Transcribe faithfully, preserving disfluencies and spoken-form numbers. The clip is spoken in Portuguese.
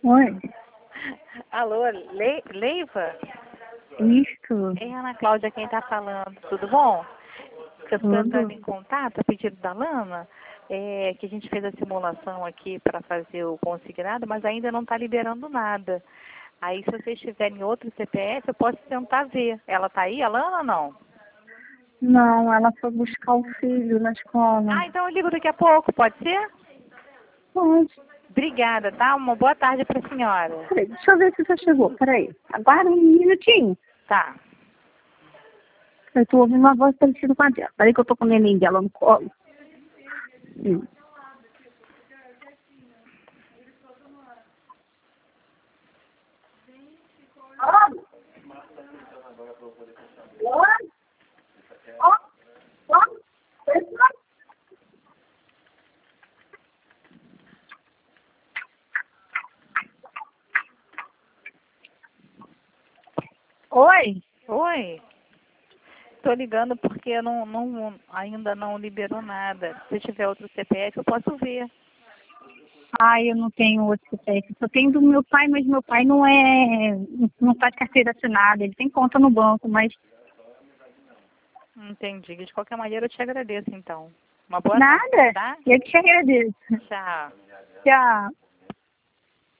Oi. Alô, Le Leiva? Isto. É Ana Cláudia quem tá falando, tudo bom? Eu tô Tudo. entrando em contato a pedido da Lana, é, que a gente fez a simulação aqui para fazer o consignado, mas ainda não está liberando nada. Aí se vocês tiverem outro C P F, eu posso tentar ver. Ela tá aí, a Lana, ou não? Não, ela foi buscar o filho na escola. Ah, então eu ligo daqui a pouco, pode ser? Pode. Obrigada, tá? Uma boa tarde para a senhora. Peraí, deixa eu ver se você chegou. Peraí. Aguarda um minutinho. Tá. Eu tô ouvindo uma voz parecida com a dela. Peraí que eu tô com o neném dela no colo. Hum. Oi? Oi. Estou ligando porque não, não, ainda não liberou nada. Se tiver outro C P F, eu posso ver. Ai, eu não tenho outro C P F. Só tenho do meu pai, mas meu pai não é. Não faz carteira assinada. Ele tem conta no banco, mas. Entendi. De qualquer maneira, eu te agradeço, então. Uma boa Nada. tarde, tá? Eu que te agradeço. Tchau. Tchau.